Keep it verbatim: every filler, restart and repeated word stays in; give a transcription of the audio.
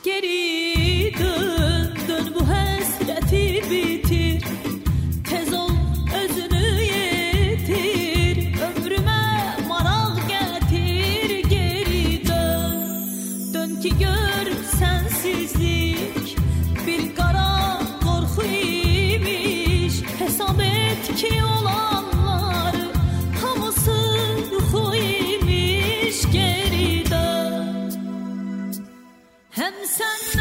geri dön, dön bu hasreti bitir. Tez ol özünü yetir, ömrüme maral getir. Geri dön, dön ki gör sensizlik bir kara korku imiş. Hesap et ki olanlar hamısı yuxu imiş. Geri dön, hem sen